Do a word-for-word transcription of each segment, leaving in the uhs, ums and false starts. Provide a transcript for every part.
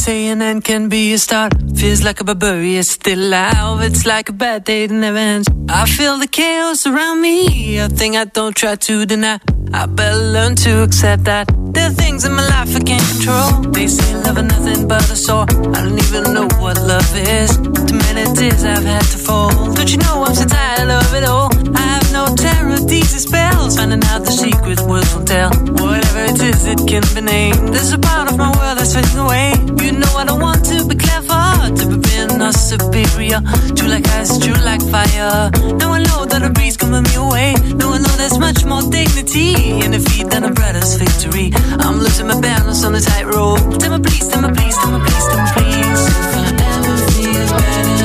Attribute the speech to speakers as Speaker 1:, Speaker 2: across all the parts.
Speaker 1: say an end can be a start. Feels like a barbarian still alive. It's like a bad day that never ends. I feel the chaos around me, a thing I don't try to deny. I better learn to accept that there are things in my life I can't control. They say love is nothing but a sore. I don't even know what love is. Too many tears I've had to fall. Don't you know I'm so tired of it all? I have no terror, these are spells. Finding out the secret words won't tell. Whatever it is, it can be named. There's a part of my world that's fading away. You know I don't want to be clever, to be being or superior. True like ice, true like fire. Now I know that a breeze can move me away. Now I know there's much more dignity in defeat than a brother's victory. I'm losing my balance on the tightrope. Tell me please, tell me please, tell me please, tell me please. If I ever feel better,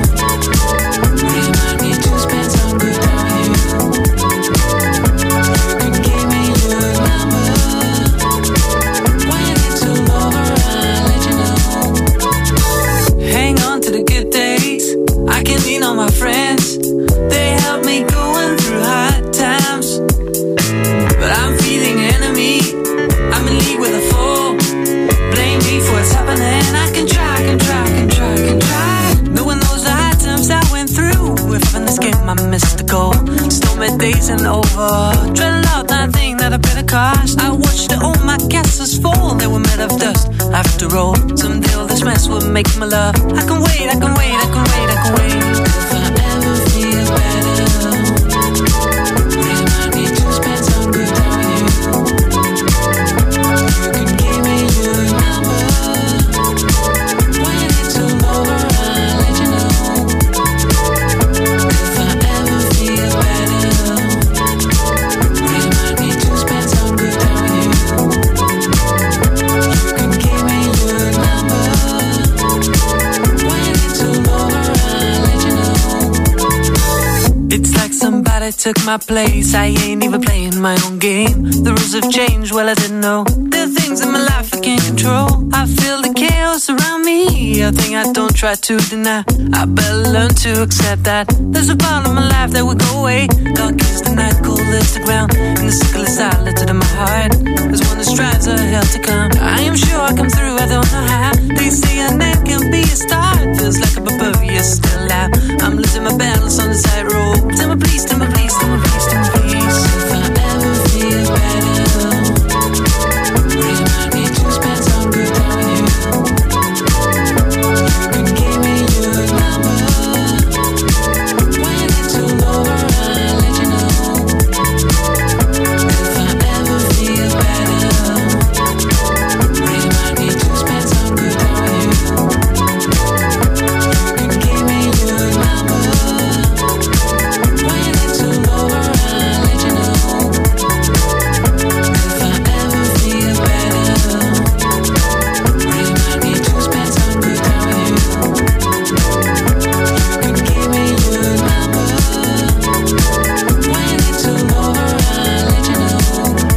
Speaker 1: remind me to spend some good time with you. You can give me your number. When it's all over, I'll let you know. Hang on to the good days. I can lean on my friends. They help me going through hard times. But I'm feeling enemy. I'm in league with a fool. Blame me for what's happening. I can try, I can try, I can try, I can try. Knowing those hard times I went through. If in this game I missed the goal. Stormy days and over. Dreading out that thing that I paid a cost. I watched all my castles fall. They were made of dust. After all, someday all this mess will make my love. I can wait, I can wait, I can wait, I can wait. If I ever feel better, remind me to spend some good time with you. You can give me your number. When it's all over, I'll let you know. If I ever feel better, remind me to spend some good time with you. You can give me your number. When it's all over, I'll let you know. It's like somebody took my place. I ain't even playing my own game. The rules have changed, well I didn't know. There are things in my life I can't control. I feel the chaos around me, a thing I don't try to deny. I better learn to accept that there's a part of my life that will go away. Dark is the night, cold is the ground, and the sickle is silent in my heart. There's one that strives a hell to come. I am sure I come through, I don't know how. They say an end can be a start. Feels like a barbarian still alive. I'm losing my balance on the tightrope. Tell me please, tell me please, tell me please, tell me please. If I ever feel better, remind me to spend some good time with you. You can give me your number. When it's all over, I'll let you know. If I ever feel better, remind me to spend some good time with you. You can give me your number. When it's all over, I'll let you know. If I ever feel better, remind me to spend some good time with you. You can give me your number. When it's all over, I'll let you know.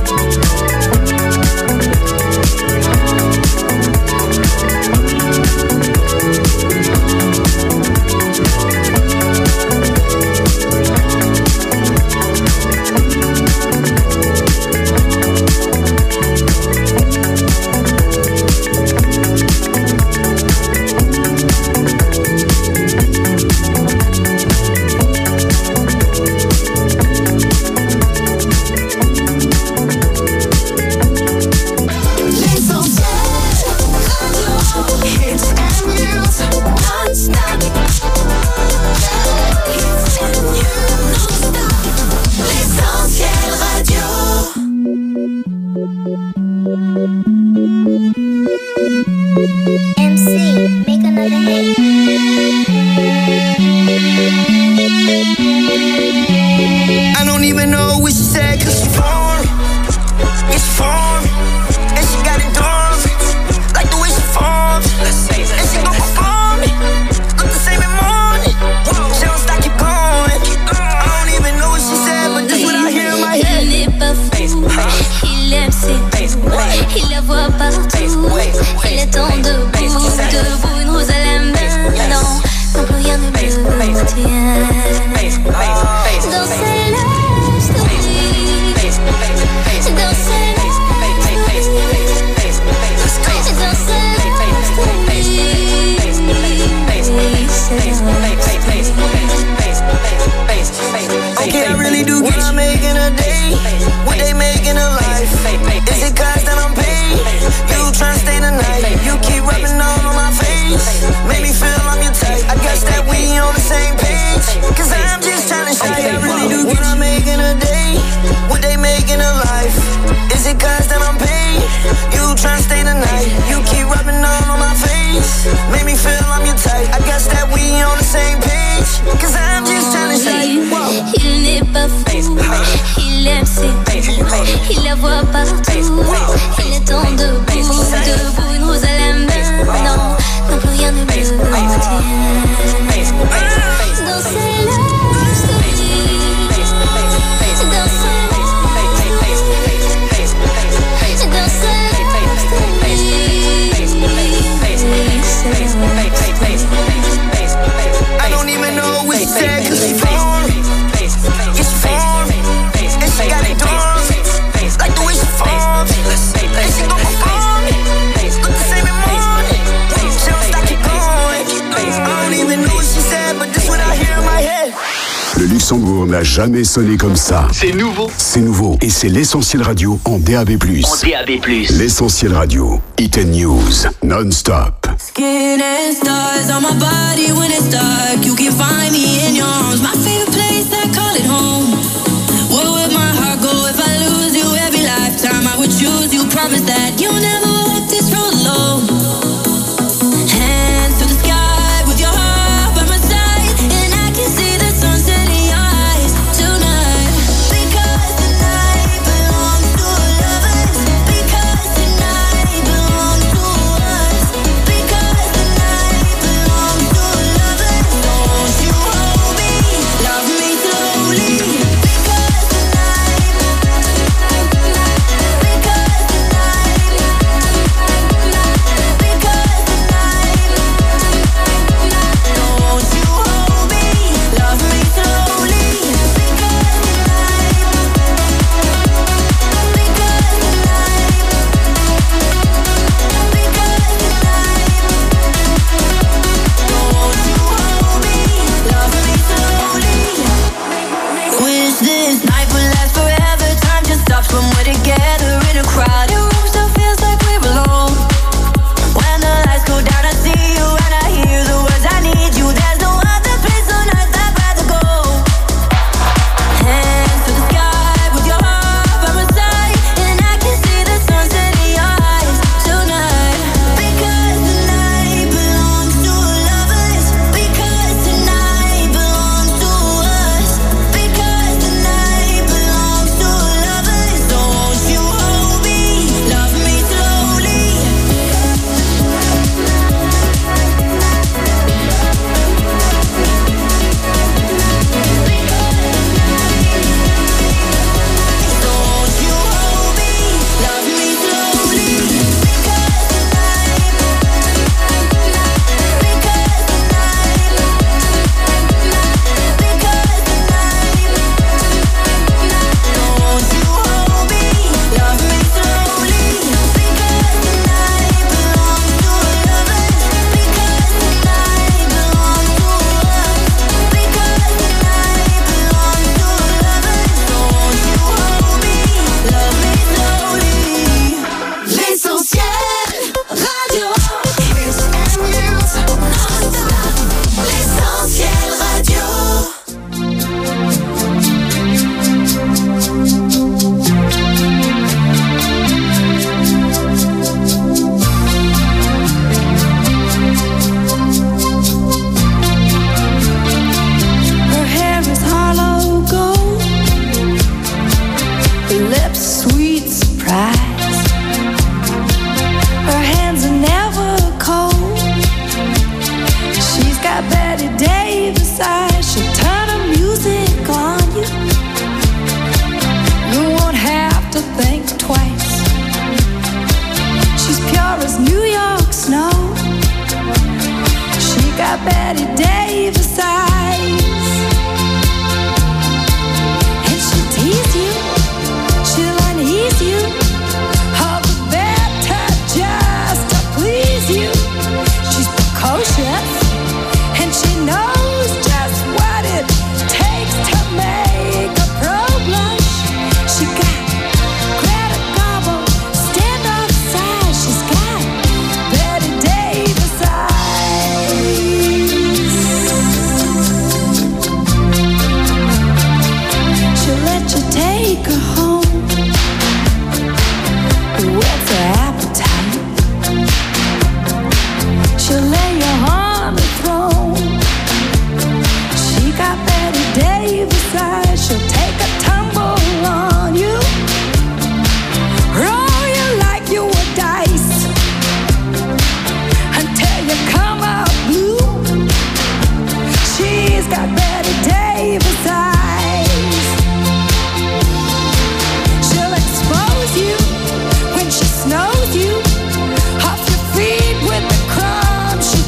Speaker 2: M C, make another hit.
Speaker 3: I don't even know what she said, cause she phone, it's phone, and she got it done, like the way she formed, and she gon' perform it, look the same in morning, she don't stop, keep going, I don't even know what she said, but this what I hear in my head.
Speaker 4: Il est pas fou, il aime ses goûts, il la voit partout, il est en debout. Luxembourg n'a jamais sonné comme ça.
Speaker 5: C'est nouveau.
Speaker 4: C'est nouveau et c'est l'Essentiel Radio en D A B plus.
Speaker 5: En D A B plus.
Speaker 4: L'Essentiel Radio. Hit and News. Non-stop.
Speaker 6: Skin and stars on my body when it's dark. You can find me in your arms. My favorite place, I call it home. Where would my heart go if I lose you? Every lifetime I would choose you. Promise that you'll never walk this road alone. Hands to the sky with your heart by my side, and I can see the sunset in your eyes tonight. Because tonight belongs to lovers. Because tonight belongs to us. Because tonight belongs to lovers. Don't you hold me, love me slowly. Because tonight, because tonight, because
Speaker 7: Knows you off your feet with the crumbs.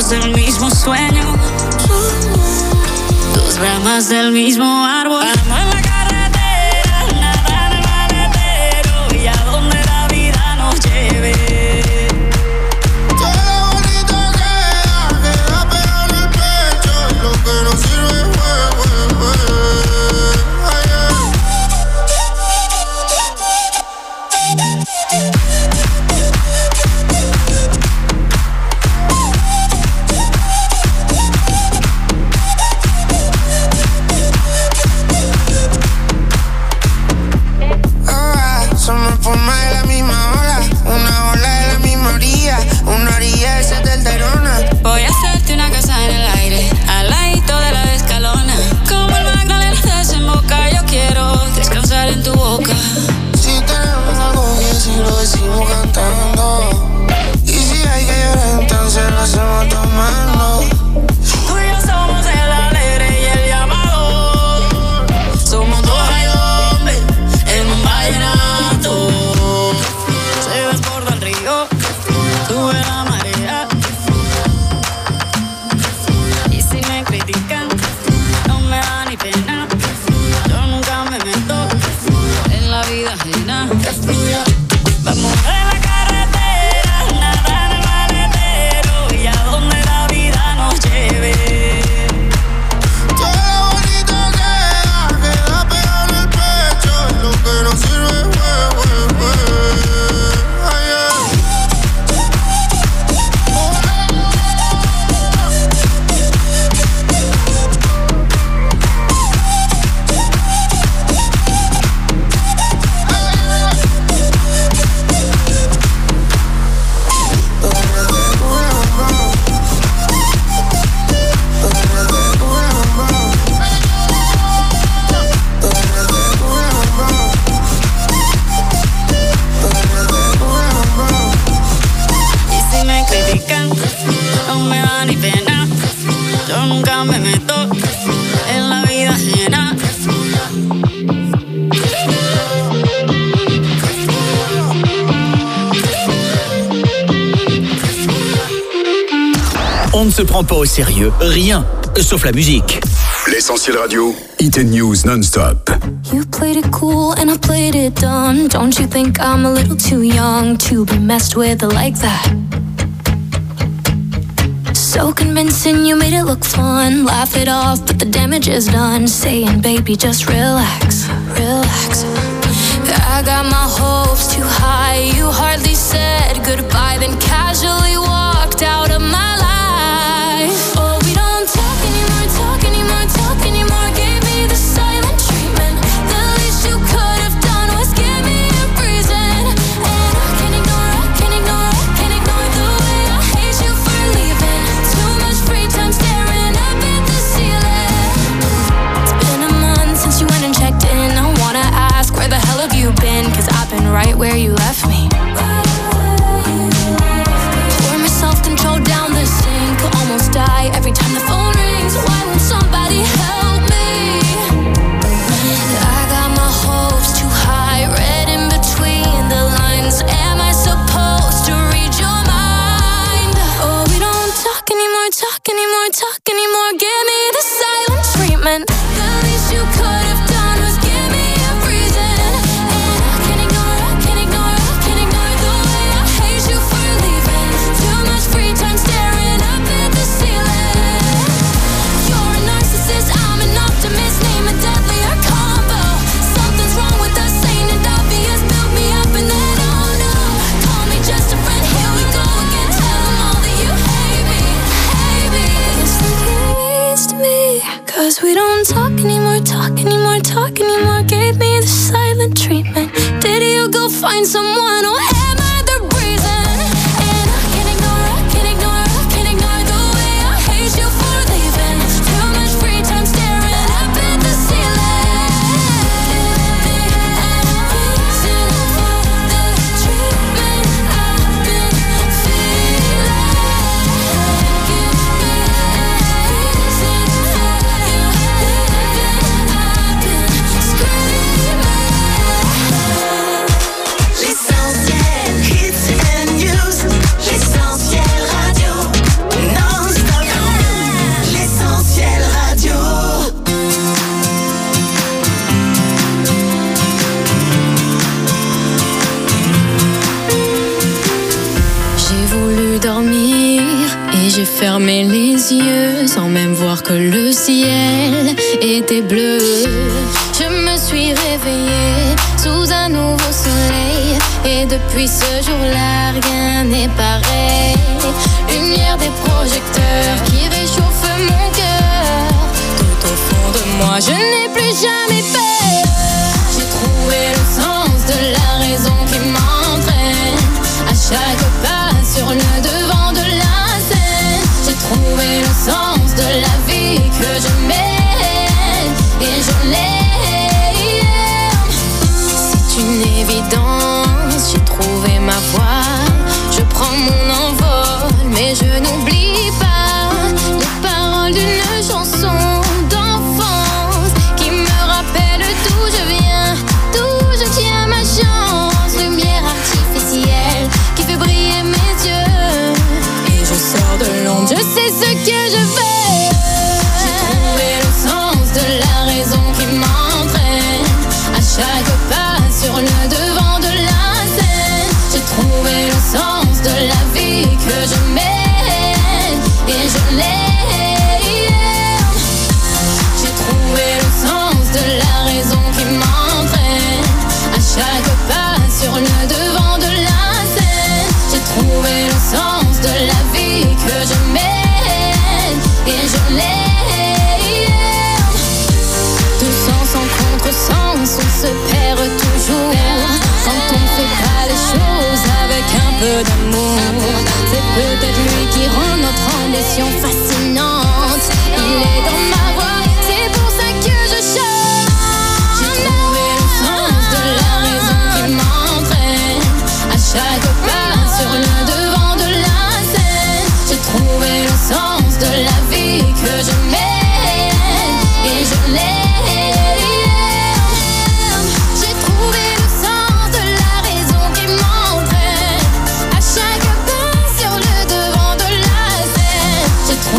Speaker 6: somos del mismo sueño, dos ramas del mismo árbol. Ando en la carretera, nada en el maletero, y a donde la vida nos lleve.
Speaker 5: Todo bonito queda, queda pegado en el pecho, y lo que no sirve fue, fue, fue. Ay, somos espuma de la misma ola, una ola de la misma orilla, una orilla esa del Tayrona.
Speaker 6: Voy a hacerte una casa en el aire, al ladito de la escalona. Como el Magdalena desemboca, yo quiero descansar en tu boca.
Speaker 5: Si tenemos algo que si lo decimos cantando, y si hay que llorar entonces lo hacemos tomando.
Speaker 6: Tú y yo somos el alegre y el llamado, somos dos hombres en un vallenato. Se desborda el río, sube la marea, y si me critican no me da ni pena. Yo nunca me meto en la vida ajena. Que fluya. Vamos en la carretera, nada en el maletero, y a donde la vida nos lleve.
Speaker 5: Todo bonito queda, queda pegado en el pecho, y lo que no sirve fue, fue, fue. Ay, ay.
Speaker 6: Y si me critican, no me da ni pena. Yo nunca me meto en la vida ajena.
Speaker 7: On ne se prend pas au sérieux, rien, sauf la musique.
Speaker 4: L'Essentiel Radio, Hit and News non-stop.
Speaker 8: You played it cool and I played it dumb. Don't you think I'm a little too young to be messed with like that? So convincing, you made it look fun. Laugh it off, but the damage is done. Saying, baby, just relax, relax. I got my hopes too high. You hardly said goodbye, then casually walked out of my life. Oh, we don't talk anymore, talk anymore, talk anymore. Gave me the silent treatment. The least you could have done was give me a reason. And I can't ignore, I can't ignore, I can't ignore the way I hate you for leaving. Too much free time staring up at the ceiling. It's been a month since you went and checked in. I wanna ask, where the hell have you been? Cause I've been right where you left me. Pour my self-control down the sink. Almost die every time the phone rings. Why won't somebody help me? I got my hopes too high, read in between the lines. Am I supposed to read your mind? Oh, we don't talk anymore, talk anymore, talk anymore. Give me the silent treatment. The least you could have done was give me a reason. And I can't ignore, I can't ignore, I can't ignore the way I hate you for leaving. Too much free time staring up at the ceiling. You're a narcissist, I'm an optimist. Name a deadlier combo. Something's wrong with us, ain't it obvious? Build me up and then oh no. Call me just a friend, here we go again. Tell them all that you hate me, hate me. It's like you raised me. Cause we don't talk anymore, talk anymore, talk anymore. Gave me the silent treatment. Did you go find someone or am I the reason? And I can't ignore, I can't ignore, I can't ignore the way I hate you for leaving. Too much free time staring up at the ceiling. Reason for the treatment I've been feeling. J'ai fermé les yeux sans même voir que le ciel était bleu. Je me suis réveillée sous un nouveau soleil et depuis ce jour-là rien n'est pareil. Lumière des projecteurs qui réchauffe mon cœur. Tout au fond de moi je n'ai plus jamais peur. J'ai trouvé le sens de la raison qui m'entraîne à chaque pas sur le devant de la scène. J'ai trouvé le sens de la vie que je mène et je l'aime. C'est une évidence, j'ai trouvé ma voie. Je prends mon envol, mais je n'oublie pas les paroles d'une chanson d'enfance qui me rappelle d'où je viens, d'où je tiens ma chance. Lumière artificielle qui fait briller mes yeux et je sors de l'ombre, je sais ce que je veux. J'ai trouvé le sens de la raison qui m'entraîne à chaque pas sur le devant de la scène. J'ai trouvé le sens de la vie que je mène et je l'aime. J'ai trouvé le sens de la raison qui m'entraîne à chaque pas sur le devant de la scène. J'ai trouvé le sens de la vie que je mène et je l'aime. De sens en contresens, on se perd toujours quand on fait pas les choses avec un peu d'amour. C'est peut-être lui qui rend notre ambition fascinante. Il est dans ma voix, c'est pour ça que je chante. J'ai trouvé le sens de la raison qui m'entraîne à chaque pas sur le devant de la scène. J'ai trouvé le sens de la vie que je mène et je l'aime. J'ai trouvé le sens de la raison qui m'entraîne à chaque pas sur le devant de la scène. J'ai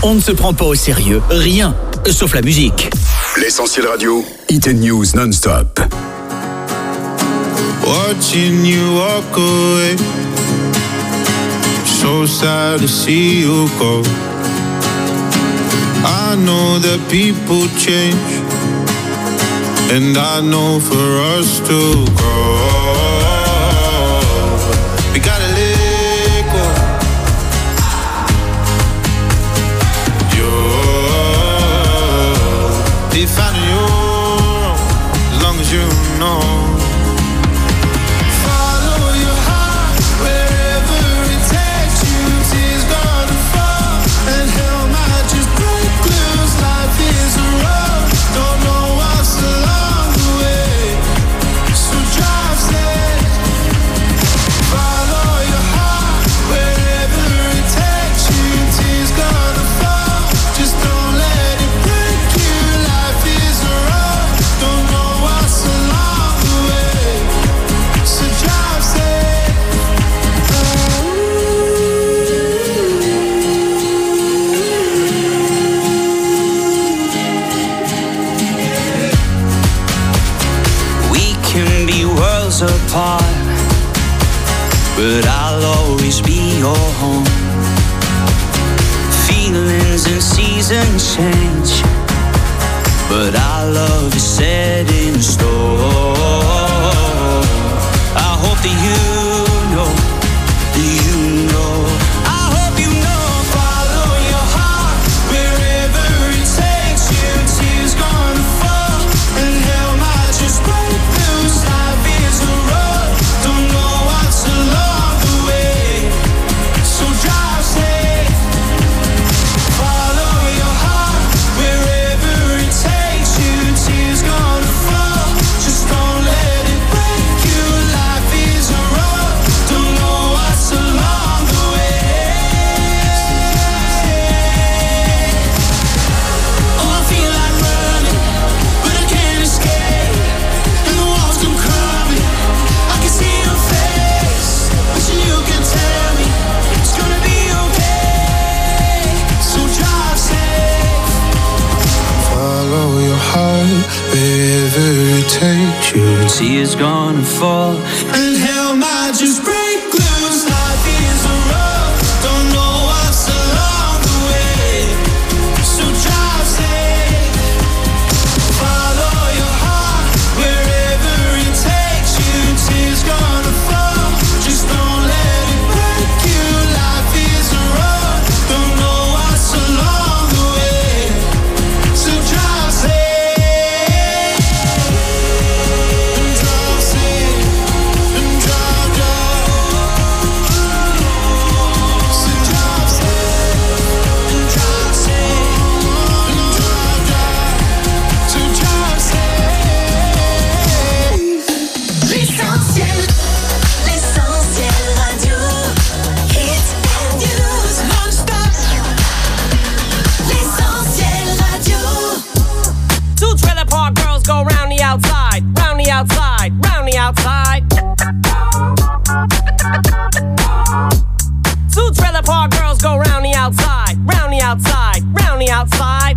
Speaker 7: On ne se prend pas au sérieux, rien, sauf la musique.
Speaker 4: L'Essentiel Radio, Hit and News non-stop.
Speaker 5: Watching you walk away, so sad to see you go. I know that people change, and I know for us to grow, we gotta let go. You're defining your own, as long as you know.
Speaker 1: Apart, but I'll always be your home. Feelings and seasons change, but our love is set in stone. I hope that you know, you know. I hope you know. Follow your heart wherever it takes you. Tears gonna fall and hell might just break loose. Life is a road, don't know what's along the way, so drive safe. Follow your heart wherever it takes you. Tears gonna fall, just don't let it break you. Life is a road, don't know what's along the way. Oh, I feel like running, but I can't escape, and the walls come crumbling. I can see your face, but you can tell me it's gonna be okay, so drive safe.
Speaker 5: Follow your heart wherever it takes you.
Speaker 1: Tears gonna fall
Speaker 5: And hell might just break loose. Life is a road, don't know what's along the way, so drive safe. Follow your heart wherever it takes you. Tears gonna fall, just don't let it break you. Life is a road, don't know what's along the way, so drive safe. And drive safe, and drive, drive. So drive safe, and drive safe, and drive, drive. So drive safe.
Speaker 6: L'essentiel, l'essentiel radio. Hit and news non-stop. L'essentiel radio.
Speaker 9: Two trailer park girls go round the outside, round the outside, round the outside. Two trailer park girls go round the outside, round the outside, round the outside.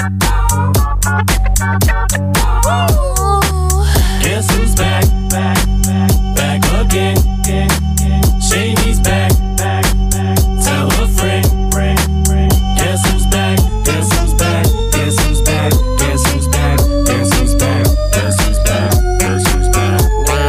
Speaker 10: Guess who's back, back, back, back again? Shady's back, back, back. Tell a friend, friend, friend. Guess who's back? Guess who's back? Guess who's back? Guess who's back? Guess who's back? Guess who's back? Guess who's back?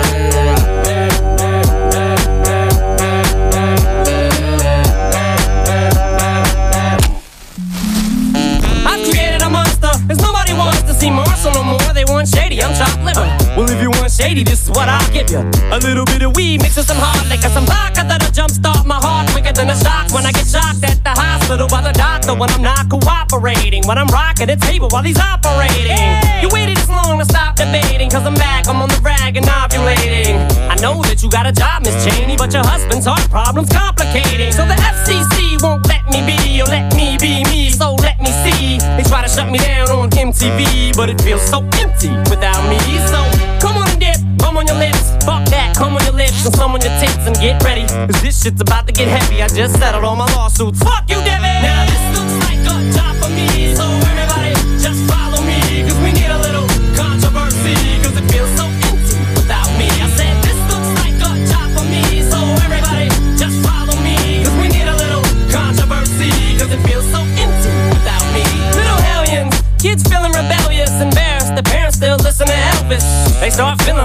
Speaker 9: I've created a monster, cause nobody wants to see Marshall no more. They want Shady, I'm chopped liver. Well, if you want Shady, this is what I'll give you. A little bit of weed mixed with some hard liquor, some vodka that'll jumpstart my heart quicker than a shock when I get shocked at the hospital by the doctor when I'm not cooperating, when I'm rocking the table while he's operating. You waited this long to stop debating, cause I'm back, I'm on the rag and ovulating. I know that you got a job, Miss Cheney, but your husband's heart problem's complicating. So the F C C won't let me be, or let me be me, so let me see. They try to shut me down on M T V, but it feels so empty without me. So come on and dip, come on your lips, fuck that, come on your lips and some on your tits and get ready, cause this shit's about to get heavy. I just settled all my lawsuits, fuck you, Debbie. Now this looks like a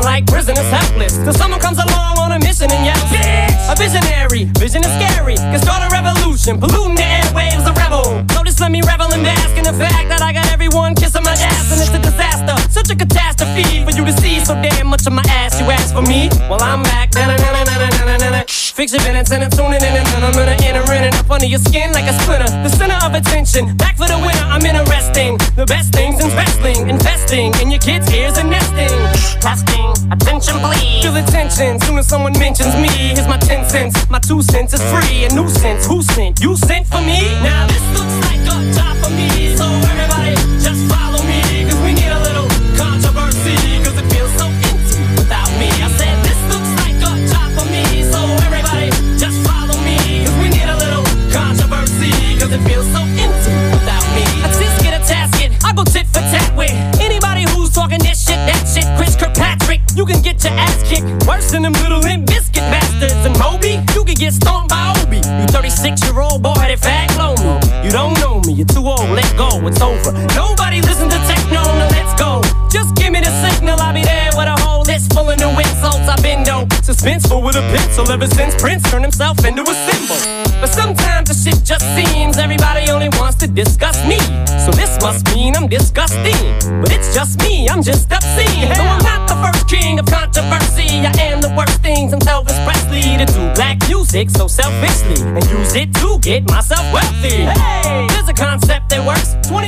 Speaker 9: like prisoners helpless. Till someone comes along on a mission and yells, bitch! A visionary, vision is scary. Can start a revolution, polluting the airwaves, a rebel. So just let me revel and bask in the fact that I got everyone kissing my ass, and it's a disaster. Such a catastrophe for you to see so damn much of my ass. You ask for me? Well, I'm back. Na-na-na-na-na-na-na-na. Fix your minutes and I'm tuning in, and I'm gonna enter in and up under your skin like a splinter. The center of attention, back for the winner. I'm interesting. The best things in wrestling, investing in your kids' ears and nesting. Testing, attention please. Feel attention soon as someone mentions me. Here's my ten cents, my two cents is free. A nuisance, who sent? You sent for me? Now this looks like a job for me, so everybody just follow me, cause we need a little controversy, cause it feels so empty without me. I said this looks like a job for me, so everybody just follow me, cause we need a little controversy, cause it feels so empty without me. I just get a tasket, I go tit for tat with anybody who's talking this shit, that shit. Chris Kirkpatrick, you can get your ass kicked worse than them little Limp Bizkit bastards. And Moby, you can get stomped by Obi. You thirty-six year old boy, that fag lonely. You don't know me, you're too old, let go, it's over. Nobody listen to techno, now let's go. Just give me the signal, I'll be there with a whole list full of new insults. I've been dope, suspenseful with a pencil ever since Prince turned himself into a symbol. But sometimes the shit just seems everybody only wants to discuss me. So this must mean I'm disgusting. But it's just me, I'm just obscene. Though I'm not the first king of controversy, I am the worst thing since Elvis Presley to do black music so selfishly and use it to get myself wealthy. Hey, there's a concept that works. twenty